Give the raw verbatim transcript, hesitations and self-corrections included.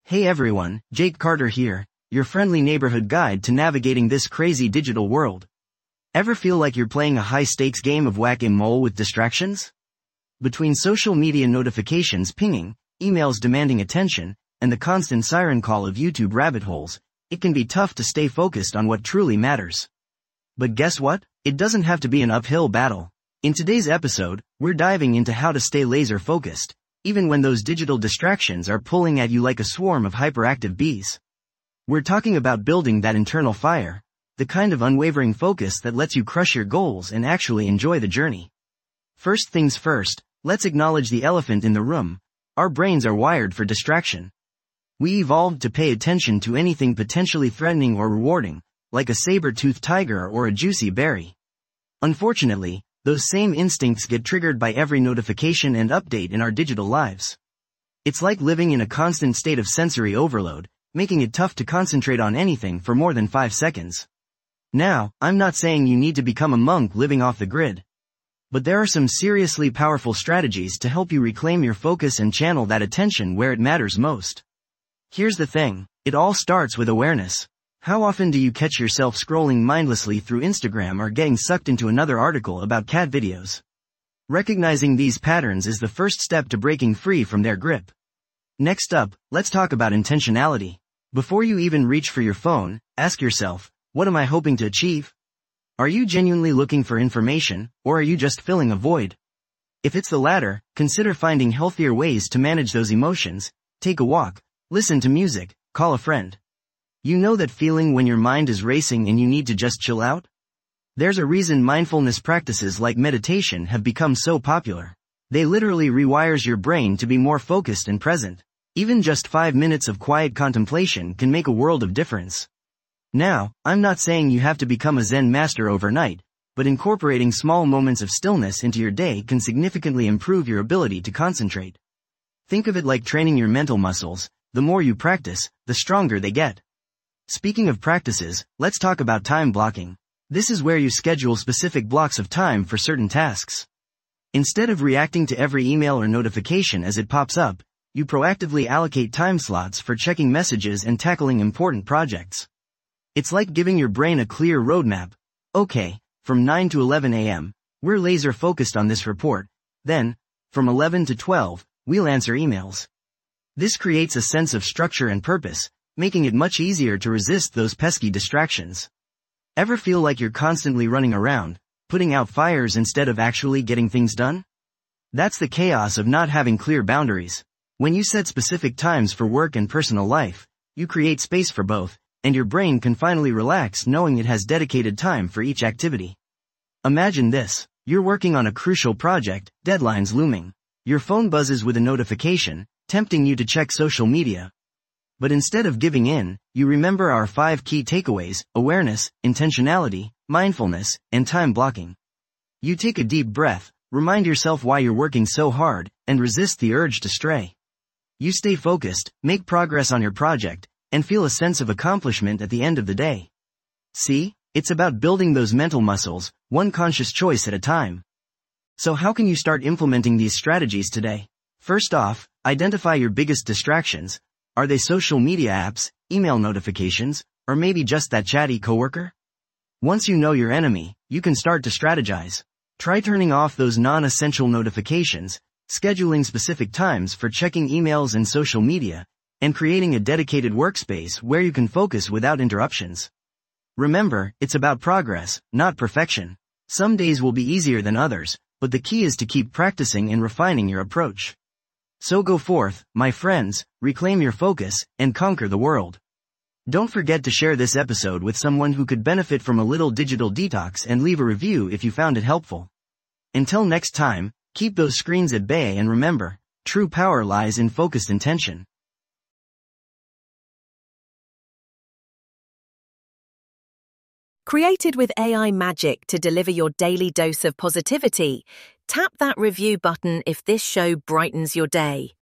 Hey everyone, Jake Carter here, your friendly neighborhood guide to navigating this crazy digital world. Ever feel like you're playing a high-stakes game of whack-a-mole with distractions? Between social media notifications pinging, emails demanding attention, and the constant siren call of YouTube rabbit holes, it can be tough to stay focused on what truly matters. But guess what? It doesn't have to be an uphill battle. In today's episode, we're diving into how to stay laser-focused, even when those digital distractions are pulling at you like a swarm of hyperactive bees. We're talking about building that internal fire, the kind of unwavering focus that lets you crush your goals and actually enjoy the journey. First things first, let's acknowledge the elephant in the room. Our brains are wired for distraction. We evolved to pay attention to anything potentially threatening or rewarding, like a saber-toothed tiger or a juicy berry. Unfortunately, those same instincts get triggered by every notification and update in our digital lives. It's like living in a constant state of sensory overload, making it tough to concentrate on anything for more than five seconds. Now, I'm not saying you need to become a monk living off the grid. But there are some seriously powerful strategies to help you reclaim your focus and channel that attention where it matters most. Here's the thing, it all starts with awareness. How often do you catch yourself scrolling mindlessly through Instagram or getting sucked into another article about cat videos? Recognizing these patterns is the first step to breaking free from their grip. Next up, let's talk about intentionality. Before you even reach for your phone, ask yourself, what am I hoping to achieve? Are you genuinely looking for information, or are you just filling a void? If it's the latter, consider finding healthier ways to manage those emotions. Take a walk, listen to music, call a friend. You know that feeling when your mind is racing and you need to just chill out? There's a reason mindfulness practices like meditation have become so popular. They literally rewires your brain to be more focused and present. Even just five minutes of quiet contemplation can make a world of difference. Now, I'm not saying you have to become a Zen master overnight, but incorporating small moments of stillness into your day can significantly improve your ability to concentrate. Think of it like training your mental muscles. The more you practice, the stronger they get. Speaking of practices, let's talk about time blocking. This is where you schedule specific blocks of time for certain tasks. Instead of reacting to every email or notification as it pops up, you proactively allocate time slots for checking messages and tackling important projects. It's like giving your brain a clear roadmap. Okay, from nine to eleven a m, we're laser focused on this report. Then, from eleven to twelve, we'll answer emails. This creates a sense of structure and purpose, making it much easier to resist those pesky distractions. Ever feel like you're constantly running around, putting out fires instead of actually getting things done? That's the chaos of not having clear boundaries. When you set specific times for work and personal life, you create space for both, and your brain can finally relax knowing it has dedicated time for each activity. Imagine this, you're working on a crucial project, deadlines looming. Your phone buzzes with a notification, tempting you to check social media. But instead of giving in, you remember our five key takeaways: awareness, intentionality, mindfulness, and time blocking. You take a deep breath, remind yourself why you're working so hard, and resist the urge to stray. You stay focused, make progress on your project, and feel a sense of accomplishment at the end of the day. See, it's about building those mental muscles, one conscious choice at a time. So how can you start implementing these strategies today? First off, identify your biggest distractions. Are they social media apps, email notifications, or maybe just that chatty coworker? Once you know your enemy, you can start to strategize. Try turning off those non-essential notifications, scheduling specific times for checking emails and social media, and creating a dedicated workspace where you can focus without interruptions. Remember, it's about progress, not perfection. Some days will be easier than others, but the key is to keep practicing and refining your approach. So go forth, my friends, reclaim your focus, and conquer the world. Don't forget to share this episode with someone who could benefit from a little digital detox and leave a review if you found it helpful. Until next time, keep those screens at bay and remember, true power lies in focused intention. Created with A I magic to deliver your daily dose of positivity, tap that review button if this show brightens your day.